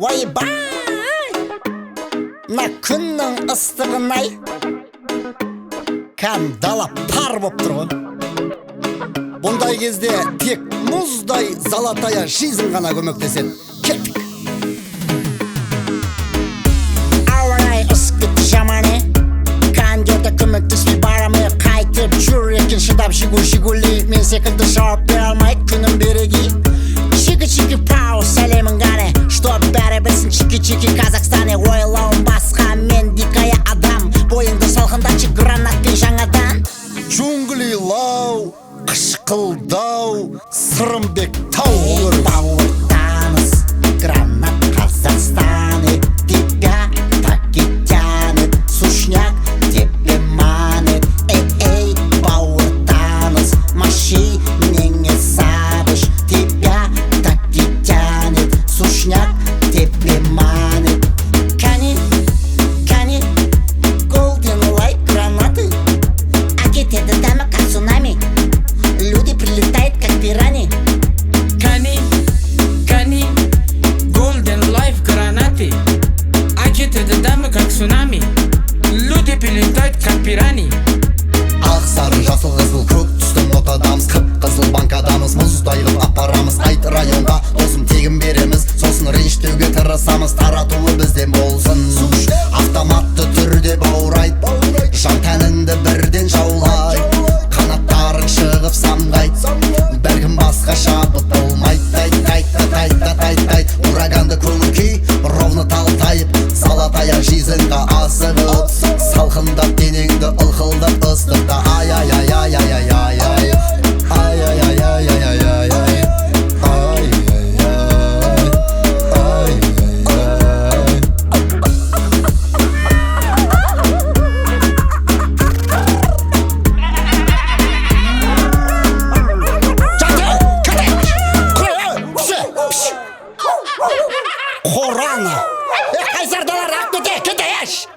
ойбай, мына күннің ыстығын ай, кәдімгі дала пар боп тұр ғой. Бұндай кезде тек мұздай золотая жизнь ғана көмектеседі. Кеттік. Ауа-райы ысқып жаманы, кондерді көмектеспей барамын. Қайтып жүр екен шыдап жигули. Мен секілді жауап бере алмай күнім береги. Чики-чики пау сәлемін ғаны, что бәрі білсін чики-чики Казахстаны. Ойлауым басқа, мен дикая адам, бойыңды салқындатшы гранатпен жаңадан. Джунгли лау, қышқылдау, Сырымбек тау көріп. Бауыртамыз, гранат Казахстаны, тебя так и тянет, сушняк тебе манит. Эй, бауыртамыз, машинеңе сабыш, тебя так и тянет, сушняк тебе манит. Кәне, golden light гранаты, акетеді дәмі как цунами. Люди прилетают как пирани. Кани, golden life гранаты, акетеді дәмі как цунами. Люди прилетают как пирани. Ақ сары жасыл қызыл көк түстің отадамыз, қып-қызыл банкадамыз, мұздай қылып апарамыз. Айт районға досым тегін береміз, сосын ренжітуге тырысамыз, таратуы бізден болсын. Автоматты түрде баурайт, жан тәніңді бірден жаулай, қанаттарың шығып самғайт, бәлкім басқа шабыт болмайт. Тайт, ураганды көңіл күй, ровно талтайып, золотая жизньға асығып, салқындап денеңді ылқылдап ыстықта. Қораны, қайсардалар ақ кете еш.